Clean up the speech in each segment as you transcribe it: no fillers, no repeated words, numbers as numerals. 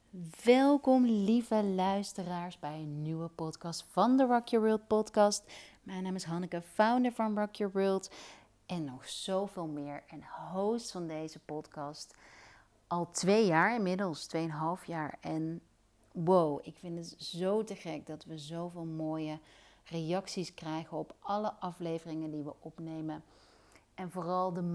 Welkom lieve luisteraars bij een nieuwe podcast van de Rock Your World podcast. Mijn naam is Hanneke, founder van Rock Your World en nog zoveel meer en host van deze podcast. Al 2 jaar inmiddels, 2,5 jaar. En wow, ik vind het zo te gek dat we zoveel mooie reacties krijgen op alle afleveringen die we opnemen. En vooral de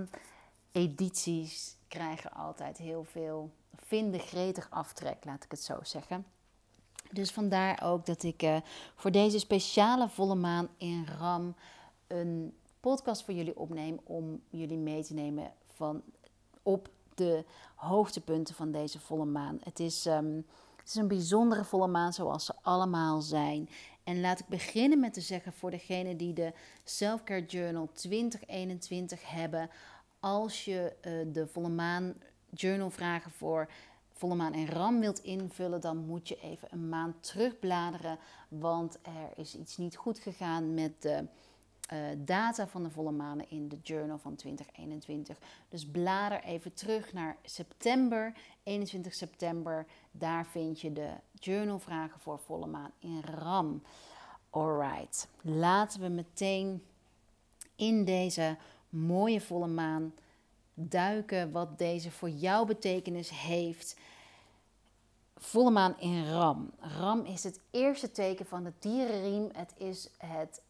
maanedities krijgen altijd heel veel, vinden gretig aftrek, laat ik het zo zeggen. Dus vandaar ook dat ik voor deze speciale volle maan in Ram een podcast voor jullie opneem om jullie mee te nemen op de hoogtepunten van deze volle maan. Het is een bijzondere volle maan zoals ze allemaal zijn. En laat ik beginnen met te zeggen voor degenen die de Self-Care Journal 2021 hebben. Als je de volle maan journal vragen voor volle maan en Ram wilt invullen, dan moet je even een maand terugbladeren. Want er is iets niet goed gegaan met de data van de volle manen in de journal van 2021. Dus blader even terug naar september, 21 september. Daar vind je de journalvragen voor volle maan in Ram. Alright, laten we meteen in deze mooie volle maan duiken wat deze voor jou betekenis heeft. Volle maan in Ram. Ram is het eerste teken van de dierenriem. Het is het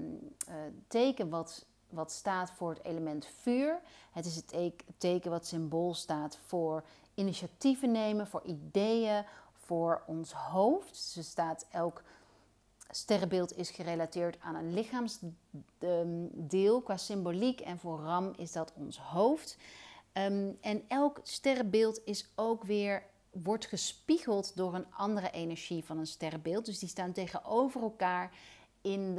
teken wat staat voor het element vuur. Het is het teken wat symbool staat voor initiatieven nemen, voor ideeën, voor ons hoofd. Dus elk sterrenbeeld is gerelateerd aan een lichaamsdeel qua symboliek. En voor Ram is dat ons hoofd. En elk sterrenbeeld is ook weer wordt gespiegeld door een andere energie van een sterrenbeeld. Dus die staan tegenover elkaar in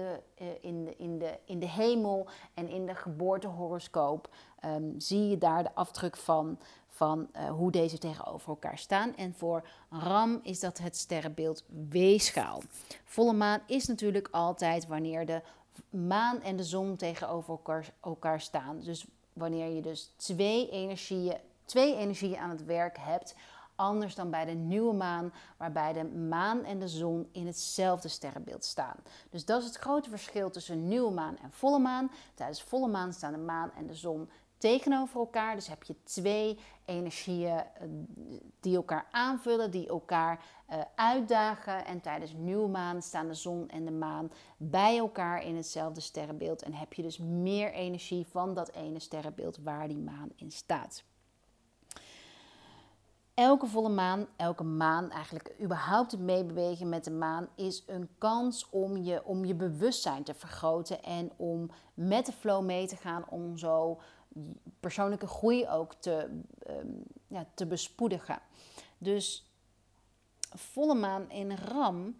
de hemel en in de geboortehoroscoop. Zie je daar de afdruk van hoe deze tegenover elkaar staan. En voor Ram is dat het sterrenbeeld Weegschaal. Volle maan is natuurlijk altijd wanneer de maan en de zon tegenover elkaar staan. Dus wanneer je dus twee energieën aan het werk hebt. Anders dan bij de nieuwe maan, waarbij de maan en de zon in hetzelfde sterrenbeeld staan. Dus dat is het grote verschil tussen nieuwe maan en volle maan. Tijdens volle maan staan de maan en de zon tegenover elkaar. Dus heb je twee energieën die elkaar aanvullen, die elkaar uitdagen. En tijdens nieuwe maan staan de zon en de maan bij elkaar in hetzelfde sterrenbeeld. En heb je dus meer energie van dat ene sterrenbeeld waar die maan in staat. Elke volle maan, elke maan, eigenlijk überhaupt het meebewegen met de maan, is een kans om je bewustzijn te vergroten en om met de flow mee te gaan, om zo persoonlijke groei ook te bespoedigen. Dus volle maan in Ram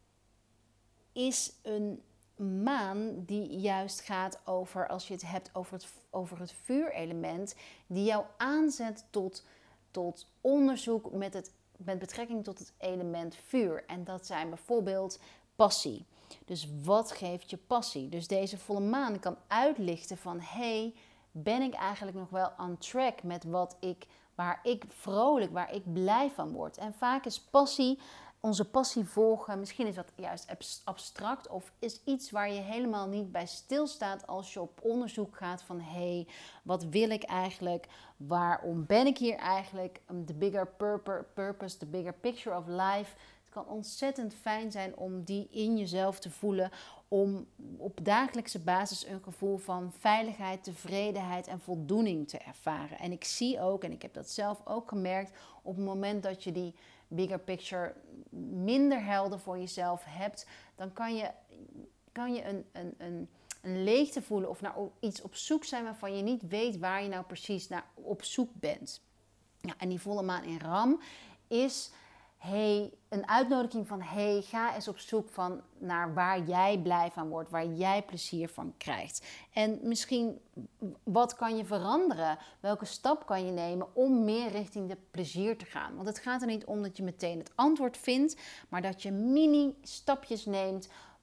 is een maan die juist gaat over, als je het hebt over het vuurelement, die jou aanzet tot onderzoek met betrekking tot het element vuur. En dat zijn bijvoorbeeld passie. Dus wat geeft je passie? Dus deze volle maan kan uitlichten van, ben ik eigenlijk nog wel on track met waar ik blij van word? En vaak is onze passie volgen, misschien is dat juist abstract of is iets waar je helemaal niet bij stilstaat als je op onderzoek gaat van wat wil ik eigenlijk? Waarom ben ik hier eigenlijk? The bigger purpose, the bigger picture of life. Het kan ontzettend fijn zijn om die in jezelf te voelen, om op dagelijkse basis een gevoel van veiligheid, tevredenheid en voldoening te ervaren. En ik zie ook, en ik heb dat zelf ook gemerkt, op het moment dat je die bigger picture minder helder voor jezelf hebt, dan kan je een leegte voelen of naar iets op zoek zijn waarvan je niet weet waar je nou precies naar op zoek bent. Ja, en die volle maan in Ram is een uitnodiging van ga eens op zoek naar waar jij blij van wordt, waar jij plezier van krijgt. En misschien, wat kan je veranderen? Welke stap kan je nemen om meer richting de plezier te gaan? Want het gaat er niet om dat je meteen het antwoord vindt, maar dat je mini-stapjes neemt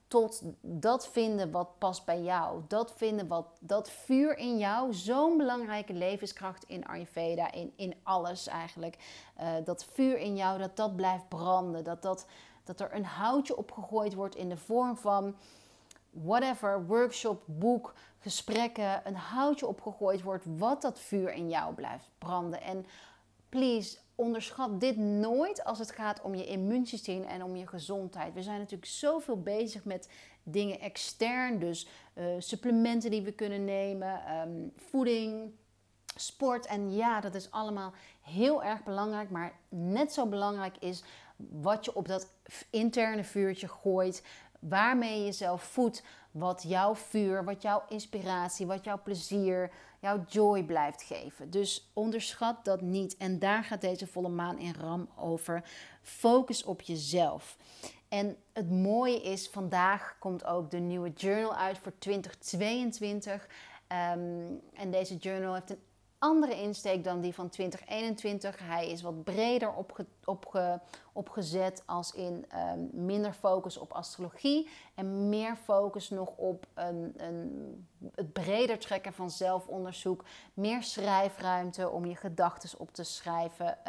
tot dat vinden wat past bij jou. Dat vinden dat vuur in jou, zo'n belangrijke levenskracht in Ayurveda, in alles eigenlijk. Dat vuur in jou, dat blijft branden. Dat er een houtje opgegooid wordt in de vorm van whatever, workshop, boek, gesprekken. Een houtje opgegooid wordt wat dat vuur in jou blijft branden. En please, onderschat dit nooit als het gaat om je immuunsysteem en om je gezondheid. We zijn natuurlijk zoveel bezig met dingen extern. Dus supplementen die we kunnen nemen, voeding, sport. En ja, dat is allemaal heel erg belangrijk. Maar net zo belangrijk is wat je op dat interne vuurtje gooit. Waarmee je jezelf voedt. Wat jouw vuur, wat jouw inspiratie, wat jouw plezier, jouw joy blijft geven. Dus onderschat dat niet. En daar gaat deze volle maan in Ram over. Focus op jezelf. En het mooie is, vandaag komt ook de nieuwe journal uit voor 2022. En deze journal heeft een andere insteek dan die van 2021. Hij is wat breder opgezet, als in minder focus op astrologie en meer focus nog op het breder trekken van zelfonderzoek. Meer schrijfruimte om je gedachten op te schrijven.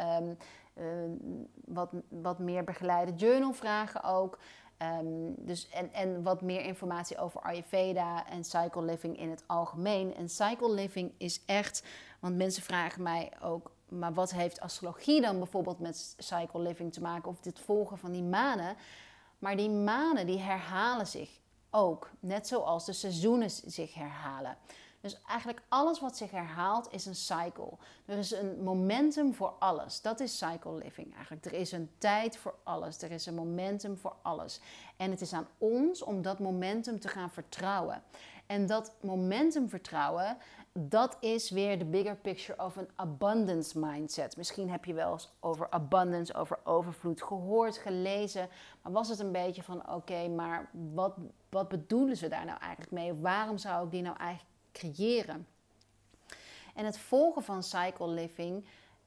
Wat meer begeleide journalvragen ook. En wat meer informatie over Ayurveda en Cycle Living in het algemeen. En Cycle Living is echt, want mensen vragen mij ook, maar wat heeft astrologie dan bijvoorbeeld met Cycle Living te maken? Of dit volgen van die manen. Maar die manen die herhalen zich ook, net zoals de seizoenen zich herhalen. Dus eigenlijk alles wat zich herhaalt is een cycle. Er is een momentum voor alles. Dat is cycle living eigenlijk. Er is een tijd voor alles. Er is een momentum voor alles. En het is aan ons om dat momentum te gaan vertrouwen. En dat momentum vertrouwen, dat is weer de bigger picture of een abundance mindset. Misschien heb je wel eens over abundance, over overvloed gehoord, gelezen. Maar was het een beetje van oké, maar wat bedoelen ze daar nou eigenlijk mee? Waarom zou ik die nou eigenlijk creëren? En het volgen van cycle living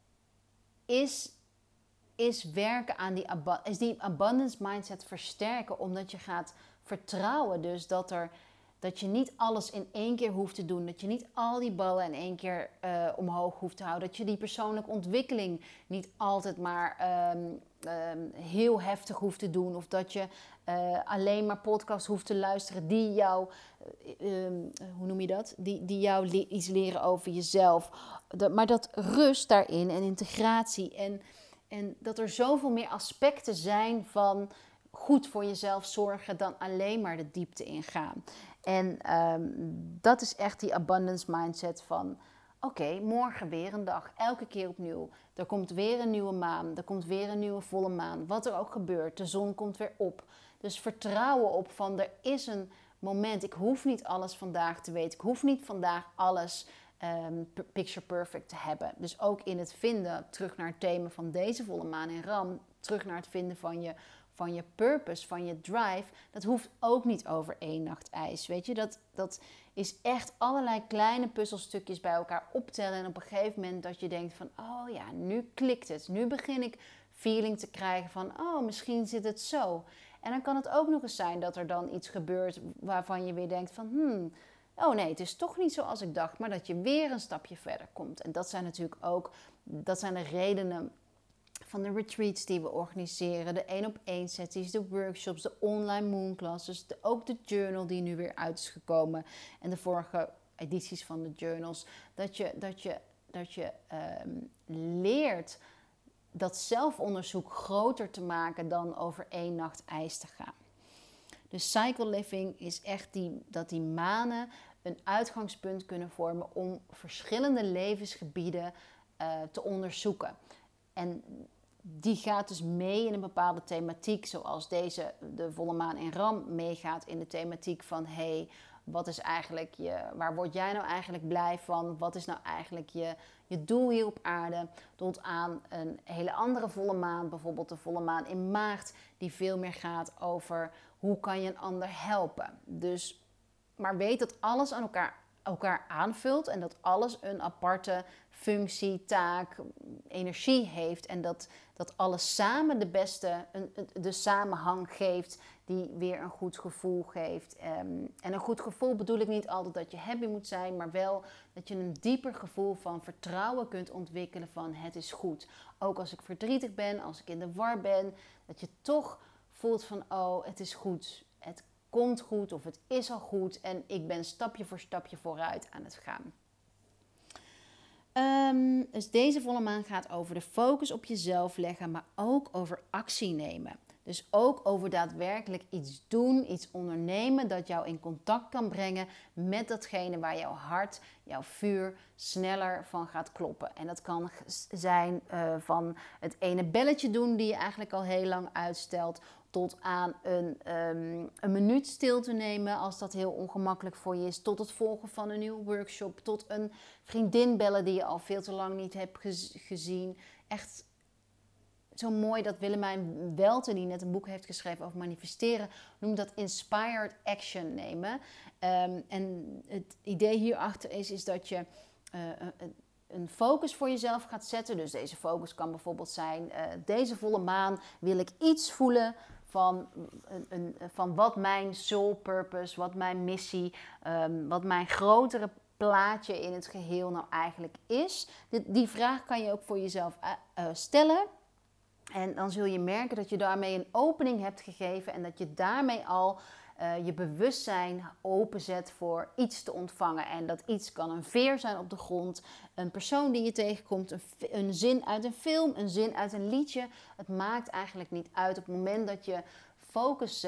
is werken aan die abundance mindset versterken, omdat je gaat vertrouwen dus dat je niet alles in één keer hoeft te doen. Dat je niet al die ballen in één keer omhoog hoeft te houden. Dat je die persoonlijke ontwikkeling niet altijd maar heel heftig hoeft te doen. Of dat je alleen maar podcasts hoeft te luisteren die jou, hoe noem je dat? Die jou iets leren over jezelf. Maar dat rust daarin en integratie. En dat er zoveel meer aspecten zijn van goed voor jezelf zorgen dan alleen maar de diepte ingaan. En dat is echt die abundance mindset van oké, morgen weer een dag, elke keer opnieuw. Er komt weer een nieuwe maan, er komt weer een nieuwe volle maan. Wat er ook gebeurt, de zon komt weer op. Dus vertrouwen op van er is een moment. Ik hoef niet alles vandaag te weten. Ik hoef niet vandaag alles picture perfect te hebben. Dus ook in het vinden, terug naar het thema van deze volle maan in Ram, terug naar het vinden van je purpose, van je drive, dat hoeft ook niet over één nacht ijs. Weet je, dat is echt allerlei kleine puzzelstukjes bij elkaar optellen. En op een gegeven moment dat je denkt van, oh ja, nu klikt het. Nu begin ik feeling te krijgen van, oh, misschien zit het zo. En dan kan het ook nog eens zijn dat er dan iets gebeurt waarvan je weer denkt van, oh nee, het is toch niet zoals ik dacht. Maar dat je weer een stapje verder komt. En dat zijn natuurlijk ook, dat zijn de redenen van de retreats die we organiseren, de 1-op-1 sessies, de workshops, de online moonclasses, ook de journal die nu weer uit is gekomen en de vorige edities van de journals, dat je leert dat zelfonderzoek groter te maken dan over één nacht ijs te gaan. Dus cycle living is echt dat die manen een uitgangspunt kunnen vormen om verschillende levensgebieden te onderzoeken. En die gaat dus mee in een bepaalde thematiek, zoals de volle maan in Ram meegaat in de thematiek van wat is eigenlijk waar word jij nou eigenlijk blij van? Wat is nou eigenlijk je doel hier op aarde? Tot aan een hele andere volle maan, bijvoorbeeld de volle maan in Maart, die veel meer gaat over hoe kan je een ander helpen. Dus, maar weet dat alles aan elkaar elkaar aanvult en dat alles een aparte functie, taak, energie heeft en dat alles samen de samenhang geeft die weer een goed gevoel geeft. En een goed gevoel bedoel ik niet altijd dat je happy moet zijn, maar wel dat je een dieper gevoel van vertrouwen kunt ontwikkelen van het is goed. Ook als ik verdrietig ben, als ik in de war ben, dat je toch voelt van oh, het is goed. Het komt goed of het is al goed en ik ben stapje voor stapje vooruit aan het gaan. Dus deze volle maan gaat over de focus op jezelf leggen, maar ook over actie nemen. Dus ook over daadwerkelijk iets doen, iets ondernemen dat jou in contact kan brengen met datgene waar jouw hart, jouw vuur sneller van gaat kloppen. En dat kan zijn van het ene belletje doen die je eigenlijk al heel lang uitstelt, tot aan een minuut stil te nemen als dat heel ongemakkelijk voor je is. Tot het volgen van een nieuwe workshop. Tot een vriendin bellen die je al veel te lang niet hebt gezien. Echt zo mooi dat Willemijn Welten, die net een boek heeft geschreven over manifesteren, noemt dat inspired action nemen. En het idee hierachter is dat je een focus voor jezelf gaat zetten. Dus deze focus kan bijvoorbeeld zijn, deze volle maan wil ik iets voelen van wat mijn soul purpose, wat mijn missie, wat mijn grotere plaatje in het geheel nou eigenlijk is. Die vraag kan je ook voor jezelf stellen. En dan zul je merken dat je daarmee een opening hebt gegeven en dat je daarmee al je bewustzijn openzet voor iets te ontvangen. En dat iets kan een veer zijn op de grond, een persoon die je tegenkomt, een zin uit een film, een zin uit een liedje. Het maakt eigenlijk niet uit. Op het moment dat je focus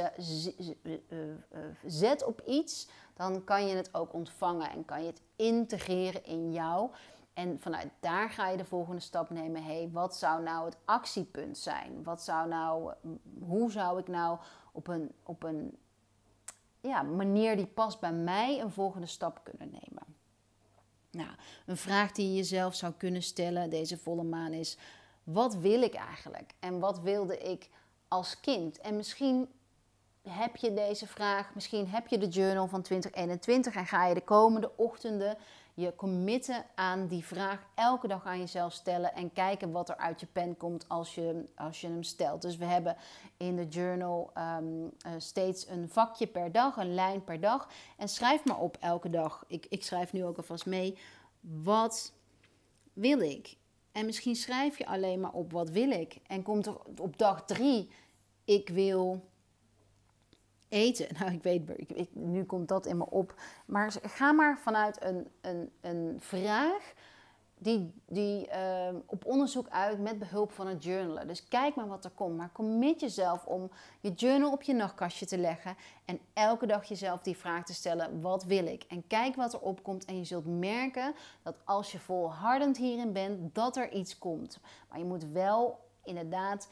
zet op iets, dan kan je het ook ontvangen en kan je het integreren in jou. En vanuit daar ga je de volgende stap nemen. Hey, wat zou nou het actiepunt zijn? Hoe zou ik nou op een manier die past bij mij een volgende stap kunnen nemen? Nou, een vraag die je jezelf zou kunnen stellen deze volle maan is: wat wil ik eigenlijk? En wat wilde ik als kind? En misschien heb je deze vraag, misschien heb je de journal van 2021 en ga je de komende ochtenden je committen aan die vraag elke dag aan jezelf stellen en kijken wat er uit je pen komt als je hem stelt. Dus we hebben in de journal steeds een vakje per dag, een lijn per dag. En schrijf maar op elke dag. Ik schrijf nu ook alvast mee. Wat wil ik? En misschien schrijf je alleen maar op wat wil ik. En komt er op dag 3, ik wil eten. Nou, ik weet, nu komt dat in me op. Maar ga maar vanuit een vraag die op onderzoek uit met behulp van het journalen. Dus kijk maar wat er komt. Maar commit jezelf om je journal op je nachtkastje te leggen en elke dag jezelf die vraag te stellen: wat wil ik? En kijk wat er opkomt en je zult merken dat als je volhardend hierin bent, dat er iets komt. Maar je moet wel inderdaad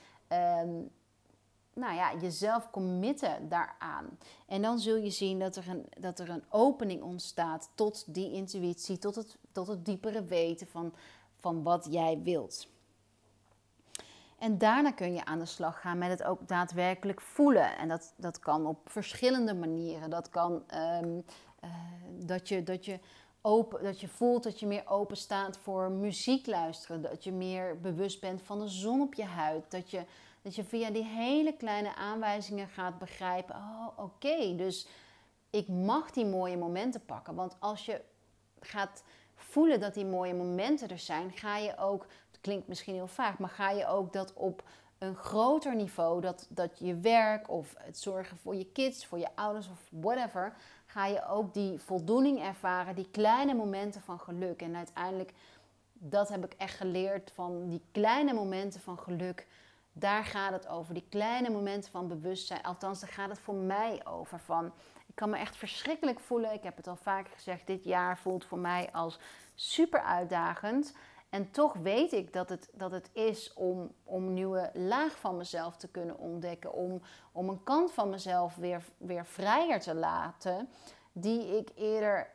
jezelf committen daaraan. En dan zul je zien dat er een opening ontstaat tot die intuïtie, tot het diepere weten van wat jij wilt. En daarna kun je aan de slag gaan met het ook daadwerkelijk voelen. En dat kan op verschillende manieren. Dat kan dat je voelt dat je meer open staat voor muziek luisteren. Dat je meer bewust bent van de zon op je huid. Dat je via die hele kleine aanwijzingen gaat begrijpen: oh, oké, dus ik mag die mooie momenten pakken. Want als je gaat voelen dat die mooie momenten er zijn, ga je ook, het klinkt misschien heel vaag, maar ga je ook dat op een groter niveau, dat je werk of het zorgen voor je kids, voor je ouders of whatever, ga je ook die voldoening ervaren, die kleine momenten van geluk. En uiteindelijk, dat heb ik echt geleerd van die kleine momenten van geluk. Daar gaat het over, die kleine momenten van bewustzijn. Althans, daar gaat het voor mij over. Ik kan me echt verschrikkelijk voelen. Ik heb het al vaker gezegd, dit jaar voelt voor mij als super uitdagend. En toch weet ik dat het is om een nieuwe laag van mezelf te kunnen ontdekken. Om een kant van mezelf weer vrijer te laten, die ik eerder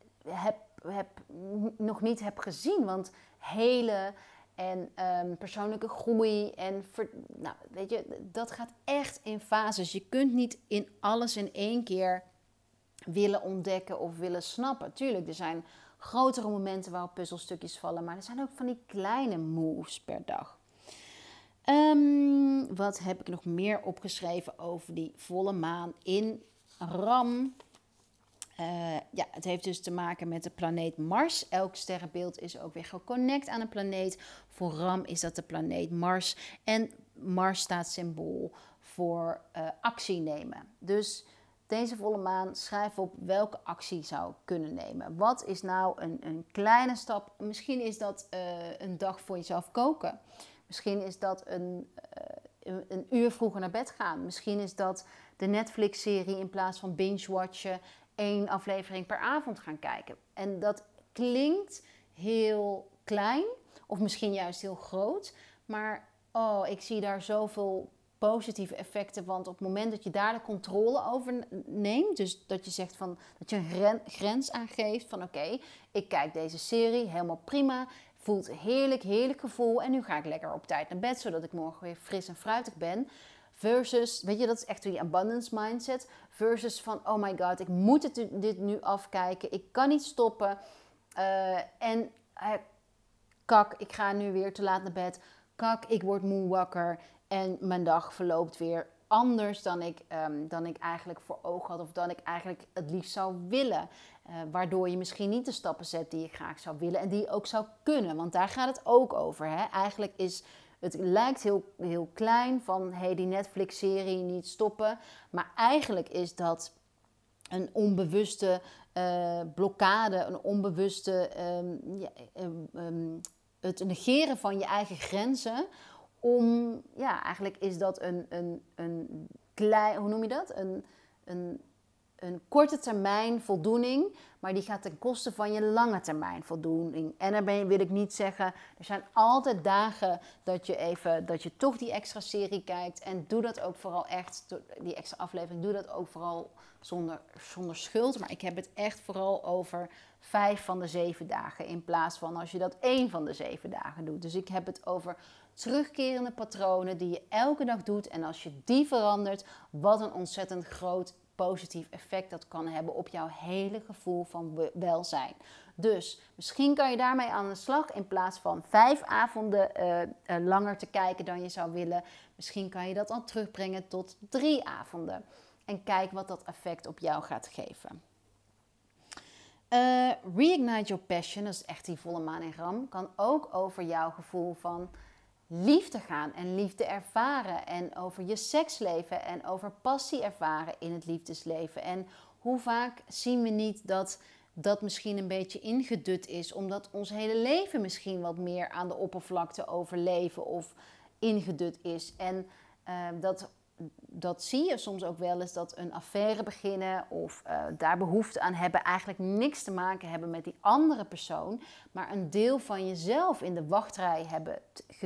nog niet heb gezien. Want hele en persoonlijke groei en weet je, dat gaat echt in fases. Je kunt niet in alles in één keer willen ontdekken of willen snappen. Tuurlijk, er zijn grotere momenten waarop puzzelstukjes vallen, maar er zijn ook van die kleine moves per dag. Wat heb ik nog meer opgeschreven over die volle maan in Ram? Het heeft dus te maken met de planeet Mars. Elk sterrenbeeld is ook weer geconnect aan een planeet. Voor Ram is dat de planeet Mars. En Mars staat symbool voor actie nemen. Dus deze volle maan, schrijf op welke actie zou kunnen nemen. Wat is nou een kleine stap? Misschien is dat een dag voor jezelf koken. Misschien is dat een uur vroeger naar bed gaan. Misschien is dat de Netflix-serie in plaats van binge-watchen 1 aflevering per avond gaan kijken. En dat klinkt heel klein of misschien juist heel groot. Maar ik zie daar zoveel positieve effecten. Want op het moment dat je daar de controle over neemt, dus dat je zegt van dat je een grens aangeeft van oké, ik kijk deze serie, helemaal prima. Voelt heerlijk gevoel. En nu ga ik lekker op tijd naar bed, zodat ik morgen weer fris en fruitig ben. Versus, weet je, dat is echt die abundance mindset. Versus van, oh my god, ik moet dit nu afkijken. Ik kan niet stoppen. Kak, ik ga nu weer te laat naar bed. Kak, ik word moe wakker. En mijn dag verloopt weer anders dan ik eigenlijk voor ogen had. Of dan ik eigenlijk het liefst zou willen. Waardoor je misschien niet de stappen zet die je graag zou willen. En die je ook zou kunnen. Want daar gaat het ook over. Hè? Eigenlijk is... Het lijkt heel klein van die Netflix-serie niet stoppen. Maar eigenlijk is dat een onbewuste blokkade, een onbewuste het negeren van je eigen grenzen. Eigenlijk is dat een klein, hoe noem je dat? Een korte termijn voldoening, maar die gaat ten koste van je lange termijn voldoening. En daarbij wil ik niet zeggen, er zijn altijd dagen dat je toch die extra serie kijkt. En doe dat ook vooral echt, die extra aflevering, doe dat ook vooral zonder schuld. Maar ik heb het echt vooral over 5 van de 7 dagen, in plaats van als je dat 1 van de 7 dagen doet. Dus ik heb het over terugkerende patronen die je elke dag doet. En als je die verandert, wat een ontzettend groot positief effect dat kan hebben op jouw hele gevoel van welzijn. Dus misschien kan je daarmee aan de slag in plaats van 5 avonden langer te kijken dan je zou willen. Misschien kan je dat al terugbrengen tot 3 avonden. En kijk wat dat effect op jou gaat geven. Reignite your passion, dat is echt die volle maan in Ram, kan ook over jouw gevoel van liefde gaan en liefde ervaren en over je seksleven en over passie ervaren in het liefdesleven. En hoe vaak zien we niet dat dat misschien een beetje ingedut is, omdat ons hele leven misschien wat meer aan de oppervlakte overleven of ingedut is. En dat zie je soms ook wel eens, dat een affaire beginnen of daar behoefte aan hebben, eigenlijk niks te maken hebben met die andere persoon, maar een deel van jezelf in de wachtrij hebben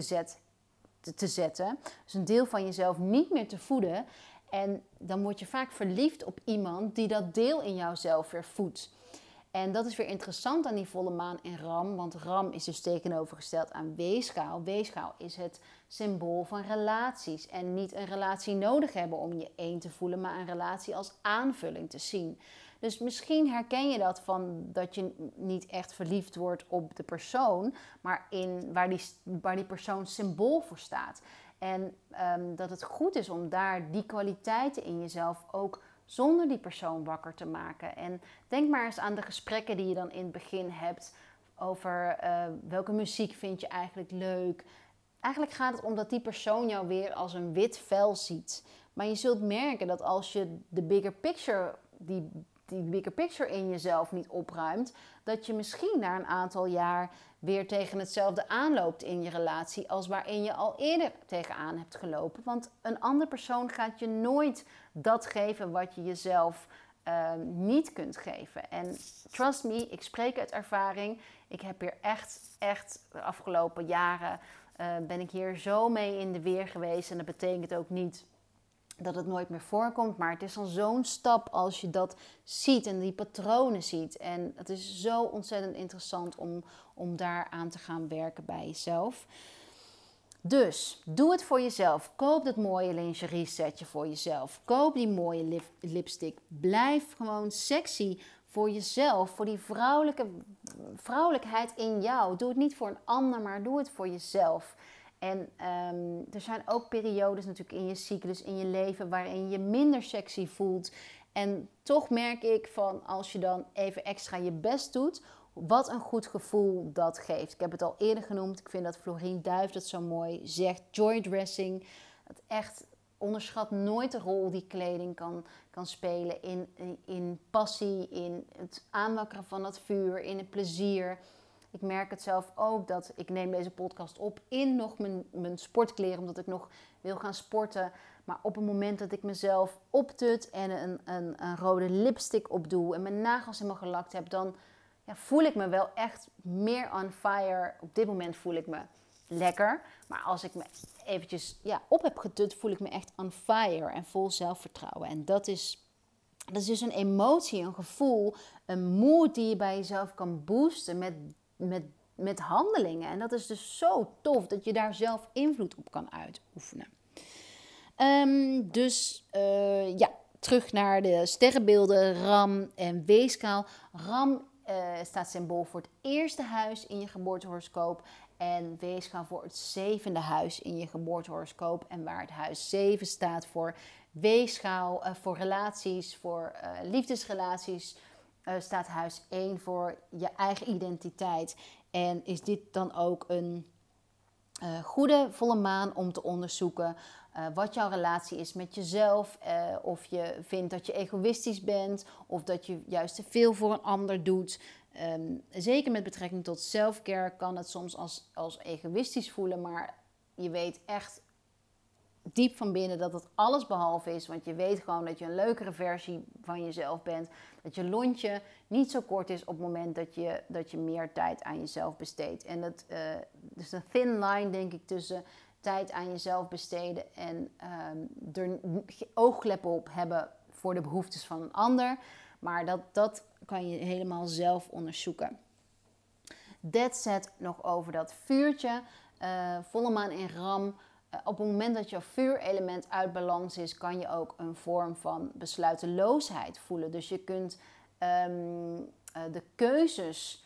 te zetten. Dus een deel van jezelf niet meer te voeden. En dan word je vaak verliefd op iemand die dat deel in jouzelf weer voedt. En dat is weer interessant aan die volle maan in Ram. Want Ram is dus tegenovergesteld aan Weegschaal. Weegschaal is het symbool van relaties. En niet een relatie nodig hebben om je één te voelen, maar een relatie als aanvulling te zien. Dus misschien herken je dat van dat je niet echt verliefd wordt op de persoon, maar waar die persoon symbool voor staat. En dat het goed is om daar die kwaliteiten in jezelf ook zonder die persoon wakker te maken. En denk maar eens aan de gesprekken die je dan in het begin hebt over welke muziek vind je eigenlijk leuk. Eigenlijk gaat het om dat die persoon jou weer als een wit vel ziet. Maar je zult merken dat als je de bigger picture, die bigger picture in jezelf niet opruimt, dat je misschien na een aantal jaar weer tegen hetzelfde aanloopt in je relatie als waarin je al eerder tegenaan hebt gelopen. Want een andere persoon gaat je nooit dat geven wat je jezelf niet kunt geven. En trust me, ik spreek uit ervaring. Ik heb hier echt de afgelopen jaren ben ik hier zo mee in de weer geweest. En dat betekent ook niet dat het nooit meer voorkomt, maar het is dan zo'n stap als je dat ziet en die patronen ziet. En het is zo ontzettend interessant om daar aan te gaan werken bij jezelf. Dus doe het voor jezelf. Koop dat mooie lingerie setje voor jezelf. Koop die mooie lipstick. Blijf gewoon sexy voor jezelf. Voor die vrouwelijkheid in jou. Doe het niet voor een ander, maar doe het voor jezelf. En er zijn ook periodes natuurlijk in je cyclus, in je leven, waarin je minder sexy voelt. En toch merk ik van, als je dan even extra je best doet, wat een goed gevoel dat geeft. Ik heb het al eerder genoemd. Ik vind dat Florien Duif dat zo mooi zegt. Joy dressing. Het echt onderschat nooit de rol die kleding kan spelen in passie, in het aanwakkeren van het vuur, in het plezier. Ik merk het zelf ook dat ik neem deze podcast op in nog mijn sportkleren, omdat ik nog wil gaan sporten. Maar op het moment dat ik mezelf optut en een rode lipstick opdoe en mijn nagels helemaal gelakt heb, dan voel ik me wel echt meer on fire. Op dit moment voel ik me lekker. Maar als ik me eventjes op heb getut, voel ik me echt on fire en vol zelfvertrouwen. En dat is dus een emotie, een gevoel, een mood die je bij jezelf kan boosten met handelingen. En dat is dus zo tof dat je daar zelf invloed op kan uitoefenen. Terug naar de sterrenbeelden Ram en Weeskaal. Ram staat symbool voor het eerste huis in je geboortehoroscoop. En Weeskaal voor het 7e huis in je geboortehoroscoop. En waar het huis 7 staat voor Weeskaal, voor relaties, voor liefdesrelaties, staat huis 1 voor je eigen identiteit. En is dit dan ook een goede volle maan om te onderzoeken wat jouw relatie is met jezelf. Of je vindt dat je egoïstisch bent of dat je juist te veel voor een ander doet. Zeker met betrekking tot selfcare kan het soms als egoïstisch voelen, maar je weet echt diep van binnen dat het alles behalve is. Want je weet gewoon dat je een leukere versie van jezelf bent. Dat je lontje niet zo kort is op het moment dat je meer tijd aan jezelf besteedt. En dat dus een thin line, denk ik, tussen tijd aan jezelf besteden en er oogkleppen op hebben voor de behoeftes van een ander. Maar dat kan je helemaal zelf onderzoeken. That said, nog over dat vuurtje. Volle maan in Ram. Op het moment dat je vuurelement uit balans is, kan je ook een vorm van besluiteloosheid voelen. Dus je kunt de keuzes,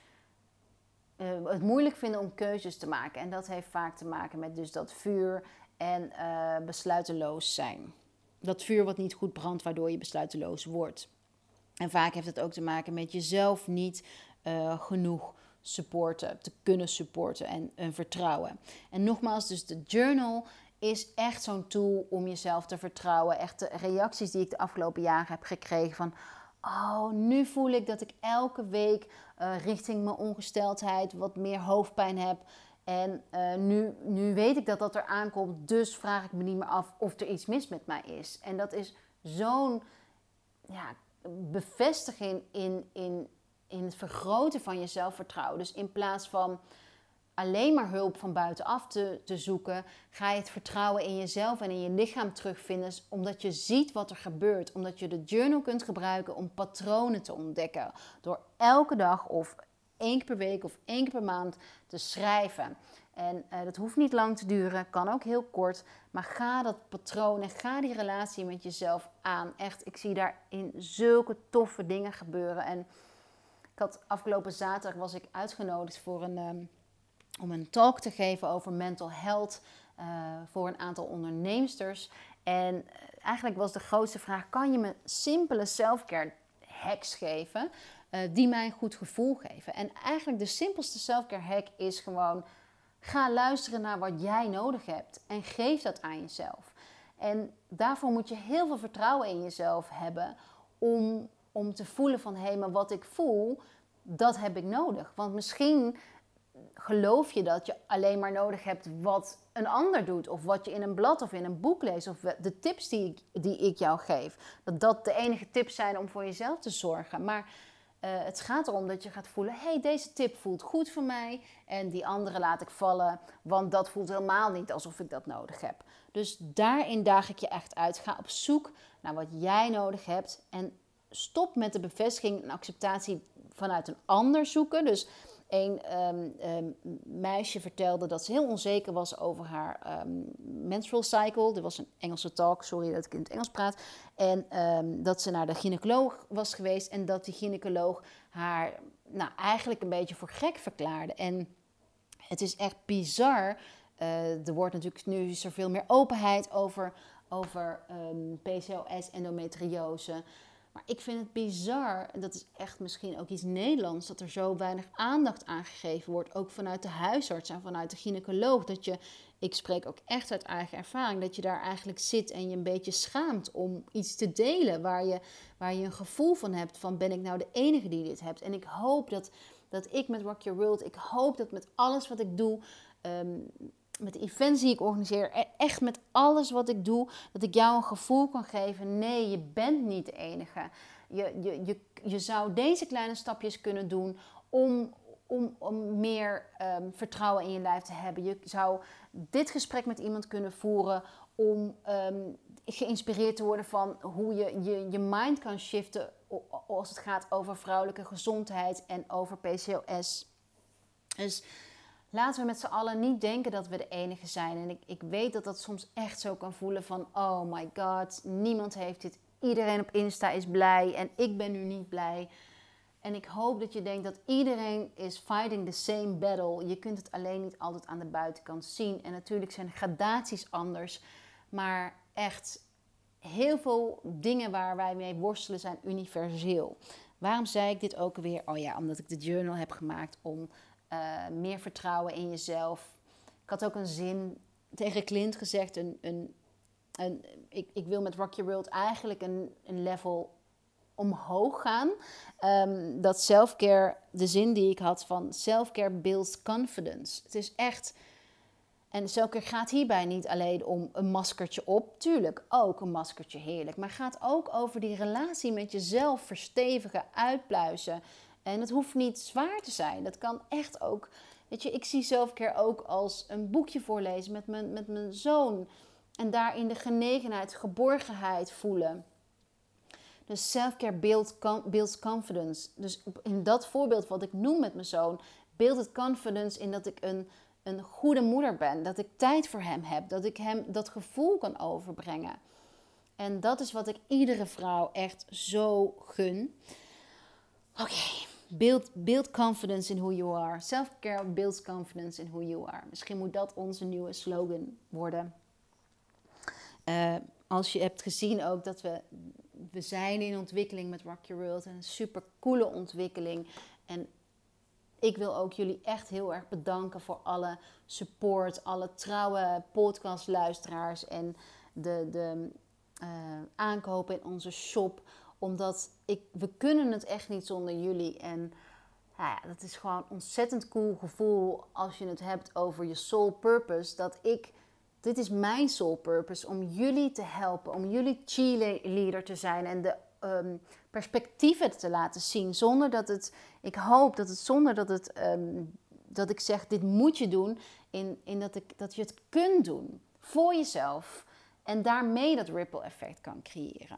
het moeilijk vinden om keuzes te maken. En dat heeft vaak te maken met dus dat vuur en besluiteloos zijn. Dat vuur wat niet goed brandt, waardoor je besluiteloos wordt. En vaak heeft het ook te maken met jezelf niet genoeg te kunnen supporten en vertrouwen. En nogmaals, dus de journal is echt zo'n tool om jezelf te vertrouwen. Echt de reacties die ik de afgelopen jaren heb gekregen van, oh, nu voel ik dat ik elke week richting mijn ongesteldheid wat meer hoofdpijn heb. En nu weet ik dat er aankomt, dus vraag ik me niet meer af of er iets mis met mij is. En dat is zo'n bevestiging in het vergroten van je zelfvertrouwen. Dus in plaats van alleen maar hulp van buitenaf te zoeken, ga je het vertrouwen in jezelf en in je lichaam terugvinden, omdat je ziet wat er gebeurt. Omdat je de journal kunt gebruiken om patronen te ontdekken. Door elke dag of 1 keer per week of 1 keer per maand te schrijven. En dat hoeft niet lang te duren, kan ook heel kort. Maar ga dat patroon en ga die relatie met jezelf aan. Echt, ik zie daarin zulke toffe dingen gebeuren. En afgelopen zaterdag was ik uitgenodigd voor om een talk te geven over mental health voor een aantal onderneemsters. En eigenlijk was de grootste vraag, kan je me simpele selfcare hacks geven die mij een goed gevoel geven? En eigenlijk de simpelste selfcare hack is gewoon, ga luisteren naar wat jij nodig hebt en geef dat aan jezelf. En daarvoor moet je heel veel vertrouwen in jezelf hebben om te voelen van, hé, maar wat ik voel, dat heb ik nodig. Want misschien geloof je dat je alleen maar nodig hebt wat een ander doet. Of wat je in een blad of in een boek leest. Of de tips die ik jou geef. Dat de enige tips zijn om voor jezelf te zorgen. Maar het gaat erom dat je gaat voelen, hé, deze tip voelt goed voor mij. En die andere laat ik vallen. Want dat voelt helemaal niet alsof ik dat nodig heb. Dus daarin daag ik je echt uit. Ga op zoek naar wat jij nodig hebt. En stop met de bevestiging en acceptatie vanuit een ander zoeken. Dus een meisje vertelde dat ze heel onzeker was over haar menstrual cycle. Dit was een Engelse talk, sorry dat ik in het Engels praat. En dat ze naar de gynaecoloog was geweest en dat die gynaecoloog haar eigenlijk een beetje voor gek verklaarde. En het is echt bizar. Er wordt natuurlijk nu is er veel meer openheid over PCOS, endometriose. Maar ik vind het bizar, en dat is echt misschien ook iets Nederlands, dat er zo weinig aandacht aan gegeven wordt, ook vanuit de huisarts en vanuit de gynaecoloog. Ik spreek ook echt uit eigen ervaring, dat je daar eigenlijk zit en je een beetje schaamt om iets te delen waar je een gevoel van hebt van ben ik nou de enige die dit hebt. En ik hoop dat ik met Rock Your World, ik hoop dat met alles wat ik doe, met de events die ik organiseer, echt met alles wat ik doe, dat ik jou een gevoel kan geven. Nee, je bent niet de enige. Je zou deze kleine stapjes kunnen doen om meer vertrouwen in je lijf te hebben. Je zou dit gesprek met iemand kunnen voeren om geïnspireerd te worden van hoe je mind kan shiften als het gaat over vrouwelijke gezondheid en over PCOS. Dus laten we met z'n allen niet denken dat we de enige zijn. En ik weet dat dat soms echt zo kan voelen van oh my god, niemand heeft dit. Iedereen op Insta is blij en ik ben nu niet blij. En ik hoop dat je denkt dat iedereen is fighting the same battle. Je kunt het alleen niet altijd aan de buitenkant zien. En natuurlijk zijn de gradaties anders. Maar echt heel veel dingen waar wij mee worstelen zijn universeel. Waarom zei ik dit ook alweer? Oh ja, omdat ik de journal heb gemaakt om meer vertrouwen in jezelf. Ik had ook een zin tegen Clint gezegd. Ik wil met Rock Your World eigenlijk een level omhoog gaan. Dat self-care, de zin die ik had van self-care builds confidence. Het is echt. En self-care gaat hierbij niet alleen om een maskertje op. Tuurlijk, ook een maskertje heerlijk. Maar het gaat ook over die relatie met jezelf verstevigen, uitpluizen. En het hoeft niet zwaar te zijn. Dat kan echt ook. Weet je, ik zie self-care ook als een boekje voorlezen met mijn zoon. En daarin de genegenheid, geborgenheid voelen. Dus self-care builds confidence. Dus in dat voorbeeld wat ik noem met mijn zoon, buildt het confidence in dat ik een goede moeder ben. Dat ik tijd voor hem heb. Dat ik hem dat gevoel kan overbrengen. En dat is wat ik iedere vrouw echt zo gun. Oké. Build confidence in who you are. Self-care builds confidence in who you are. Misschien moet dat onze nieuwe slogan worden. Als je hebt gezien ook dat we zijn in ontwikkeling met Rock Your World. Een super coole ontwikkeling. En ik wil ook jullie echt heel erg bedanken voor alle support. Alle trouwe podcastluisteraars. En de aankopen in onze shop. Omdat we kunnen het echt niet zonder jullie. En ja, dat is gewoon een ontzettend cool gevoel als je het hebt over je soul purpose. Dit is mijn soul purpose, om jullie te helpen, om jullie cheerleader te zijn en de perspectieven te laten zien. Zonder dat het, ik hoop dat het zonder dat het, dat ik zeg dit moet je doen, dat je het kunt doen voor jezelf. En daarmee dat ripple effect kan creëren.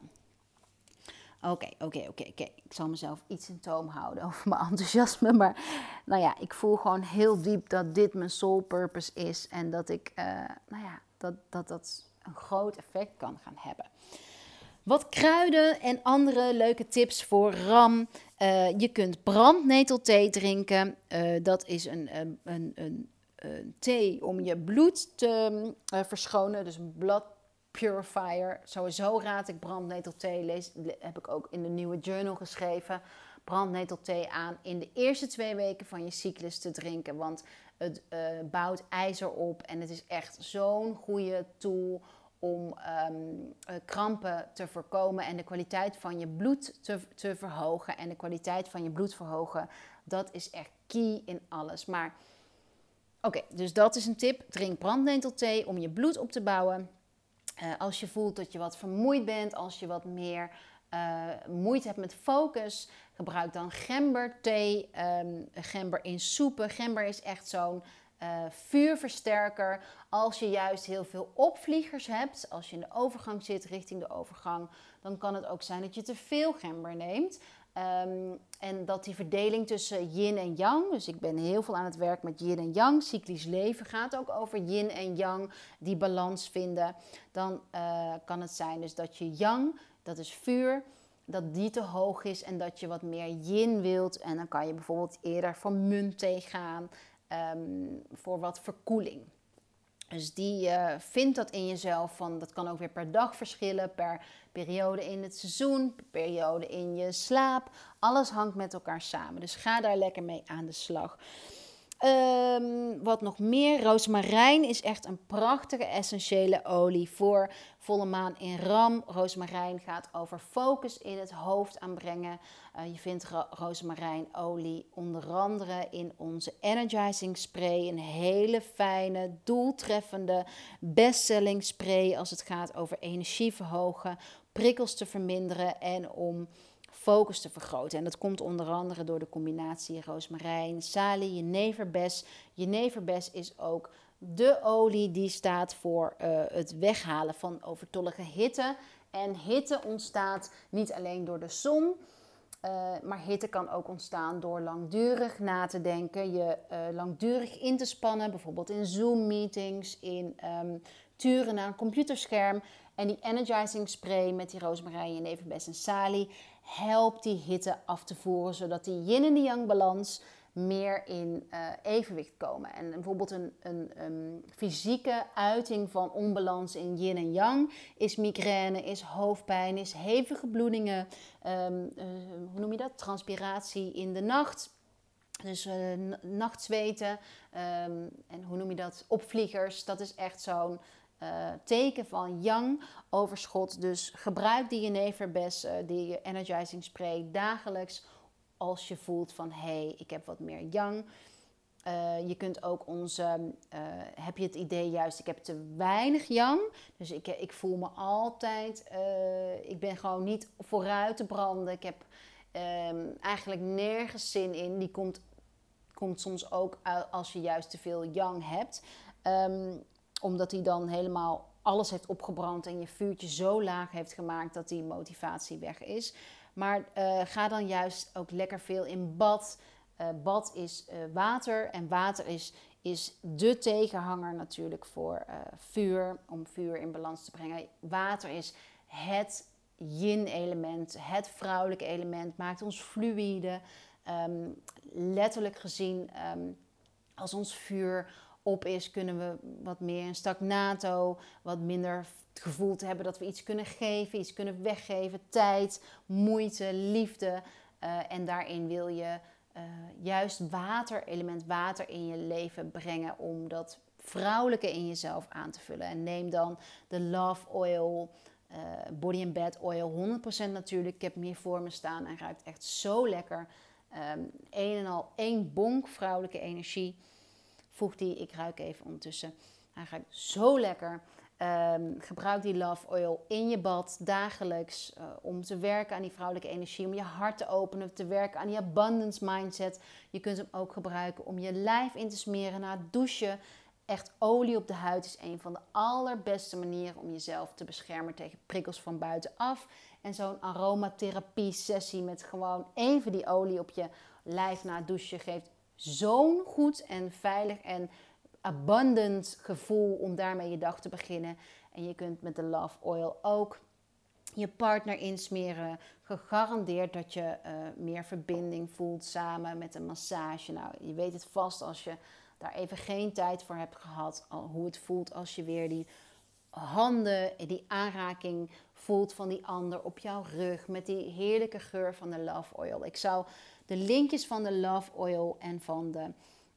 Oké. Ik zal mezelf iets in toom houden over mijn enthousiasme. Maar nou ja, ik voel gewoon heel diep dat dit mijn soul purpose is. En dat ik, dat een groot effect kan gaan hebben. Wat kruiden en andere leuke tips voor RAM. Je kunt brandnetelthee drinken. Dat is een thee om je bloed te verschonen. Dus een blood purifier. Sowieso raad ik brandnetelthee. Heb ik ook in de nieuwe journal geschreven. Brandnetelthee aan in de eerste 2 weken van je cyclus te drinken. Want het bouwt ijzer op. En het is echt zo'n goede tool om krampen te voorkomen. En de kwaliteit van je bloed te verhogen. En de kwaliteit van je bloed verhogen. Dat is echt key in alles. Maar oké, dus dat is een tip. Drink brandnetelthee om je bloed op te bouwen. Als je voelt dat je wat vermoeid bent, als je wat meer moeite hebt met focus, gebruik dan gemberthee, gember in soepen. Gember is echt zo'n vuurversterker. Als je juist heel veel opvliegers hebt, als je in de overgang zit richting de overgang, dan kan het ook zijn dat je te veel gember neemt. En dat die verdeling tussen yin en yang, dus ik ben heel veel aan het werk met yin en yang. Cyclisch leven gaat ook over yin en yang, die balans vinden. Dan kan het zijn dus dat je yang, dat is vuur, dat die te hoog is en dat je wat meer yin wilt. En dan kan je bijvoorbeeld eerder voor muntthee gaan, voor wat verkoeling. Dus die vindt dat in jezelf. Dat kan ook weer per dag verschillen, per periode in het seizoen, per periode in je slaap. Alles hangt met elkaar samen. Dus ga daar lekker mee aan de slag. Wat nog meer? Rozemarijn is echt een prachtige essentiële olie voor volle maan in Ram. Rozemarijn gaat over focus in het hoofd aanbrengen. Je vindt rozemarijnolie onder andere in onze energizing spray. Een hele fijne, doeltreffende bestselling spray als het gaat over energie verhogen, prikkels te verminderen en om focus te vergroten. En dat komt onder andere door de combinatie rozemarijn, salie, jeneverbes. Jeneverbes is ook de olie die staat voor het weghalen van overtollige hitte. En hitte ontstaat niet alleen door de zon, maar hitte kan ook ontstaan door langdurig na te denken, je langdurig in te spannen, bijvoorbeeld in Zoom-meetings, in turen naar een computerscherm. En die energizing spray met die rozemarijn, jeneverbes en salie helpt die hitte af te voeren, zodat die yin en die yang balans meer in evenwicht komen. En bijvoorbeeld een fysieke uiting van onbalans in yin en yang is migraine, is hoofdpijn, is hevige bloedingen, hoe noem je dat? Transpiratie in de nacht. Dus nachtzweten en hoe noem je dat? Opvliegers, dat is echt zo'n teken van yang overschot. Dus gebruik die jeneverbes, die energizing spray dagelijks als je voelt van hey, ik heb wat meer yang. Je kunt ook heb je het idee juist, ik heb te weinig yang. Dus ik voel me altijd, ik ben gewoon niet vooruit te branden. Ik heb eigenlijk nergens zin in. Die komt soms ook als je juist te veel yang hebt. Omdat hij dan helemaal alles heeft opgebrand en je vuurtje zo laag heeft gemaakt dat die motivatie weg is. Maar ga dan juist ook lekker veel in bad. Bad is water en water is de tegenhanger natuurlijk voor vuur, om vuur in balans te brengen. Water is het yin-element, het vrouwelijke element, maakt ons fluïde. Letterlijk gezien, als ons vuur op is, kunnen we wat meer in stagnato, wat minder het gevoel te hebben dat we iets kunnen geven, iets kunnen weggeven, tijd, moeite, liefde. En daarin wil je juist element water in je leven brengen om dat vrouwelijke in jezelf aan te vullen. En neem dan de Love Oil, Body and Bed Oil, 100% natuurlijk. Ik heb hem hier voor me staan en ruikt echt zo lekker. Een en al één bonk vrouwelijke energie. Voeg die, ik ruik even ondertussen. Hij ruikt zo lekker. Gebruik die Love Oil in je bad dagelijks om te werken aan die vrouwelijke energie, om je hart te openen, te werken aan die abundance mindset. Je kunt hem ook gebruiken om je lijf in te smeren na het douchen. Echt olie op de huid is een van de allerbeste manieren om jezelf te beschermen tegen prikkels van buitenaf. En zo'n aromatherapie sessie met gewoon even die olie op je lijf na het douchen geeft zo'n goed en veilig en abundant gevoel om daarmee je dag te beginnen. En je kunt met de Love Oil ook je partner insmeren. Gegarandeerd dat je meer verbinding voelt samen met een massage. Nou, je weet het vast als je daar even geen tijd voor hebt gehad. Hoe het voelt als je weer die handen, die aanraking voelt van die ander op jouw rug. Met die heerlijke geur van de Love Oil. Ik zou de linkjes van de Love Oil en van de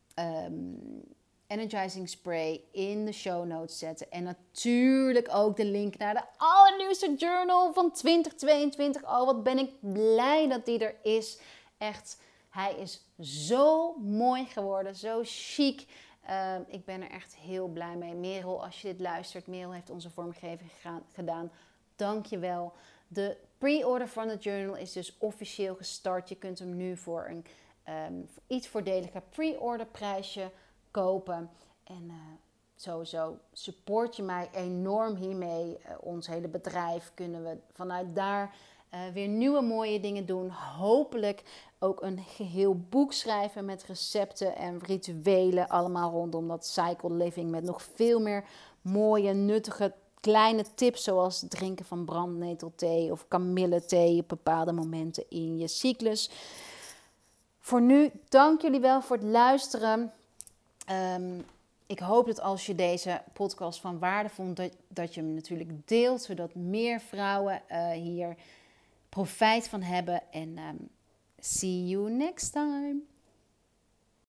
energizing spray in de show notes zetten. En natuurlijk ook de link naar de allernieuwste journal van 2022. Oh, wat ben ik blij dat die er is. Echt, hij is zo mooi geworden, zo chic. Ik ben er echt heel blij mee. Merel, als je dit luistert, Merel heeft onze vormgeving gedaan. Dank je wel. De pre-order van de journal is dus officieel gestart. Je kunt hem nu voor een iets voordeliger pre-order prijsje kopen. En sowieso support je mij enorm hiermee. Ons hele bedrijf kunnen we vanuit daar weer nieuwe mooie dingen doen. Hopelijk ook een geheel boek schrijven met recepten en rituelen. Allemaal rondom dat cycle living met nog veel meer mooie, nuttige kleine tips. Zoals het drinken van brandnetelthee of kamillethee op bepaalde momenten in je cyclus. Voor nu, dank jullie wel voor het luisteren. Ik hoop dat als je deze podcast van waarde vond, dat je hem natuurlijk deelt. Zodat meer vrouwen hier profijt van hebben. En see you next time.